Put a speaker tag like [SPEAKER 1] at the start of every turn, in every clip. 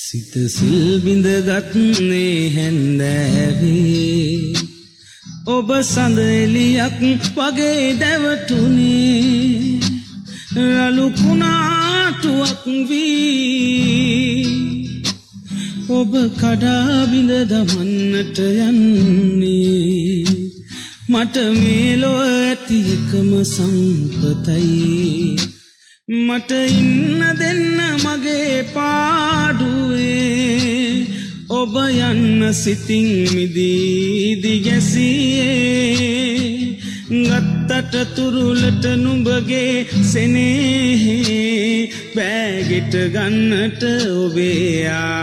[SPEAKER 1] සිත සිල් බිඳගත්නේ හැන්දෑවේ ඔබ සඳ එලියක් වගේ දැවටුනේ රළු කුණාටුවක් වී ඔබ කඩා බිඳ දමන්නට යන්නේ මට මේ ලොව ඇති එකම සම්පතයි මට ඉන්න දෙන්න මගේ පාඩුවේ ඔබ යන්න සිතින් මිදී දිගැසියේ ගත්තට තුරුලට නුඹගේ සෙනෙහේ බෑගෙට ගන්නට ඔබේ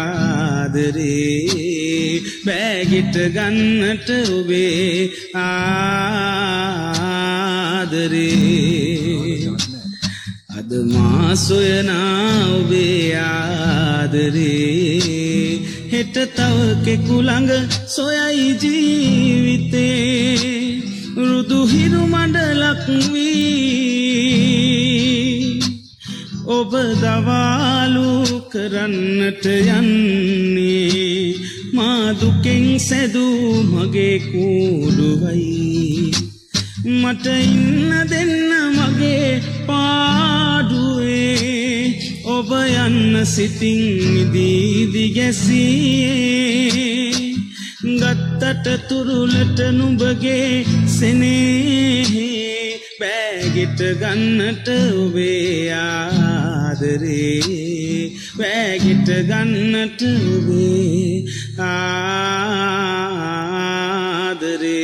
[SPEAKER 1] ආදරේ බෑගෙට ගන්නට ඔබේ ආදරේ අද මා සොයනා ඔබේ ආදරේ හෙට තව කෙකු ළඟ සොයයි ජීවිතේ රුදු හිරු මඩලක් වී ඔබ දවාලු කරන්නට යන්නේ මා දුකෙන් සැදූ මගේ කූඩුවයි මට ඉන්න දෙන්න මගේ පාඩුවේ ඔබ යන්න සිතින් මිදී දිගැසියේ ගත්තට තුරුලට නුඹගේ සෙනෙහේ බෑගෙට ගන්නට ඔබේ ආදරේ බෑගෙට ගන්නට ඔබේ ආදරේ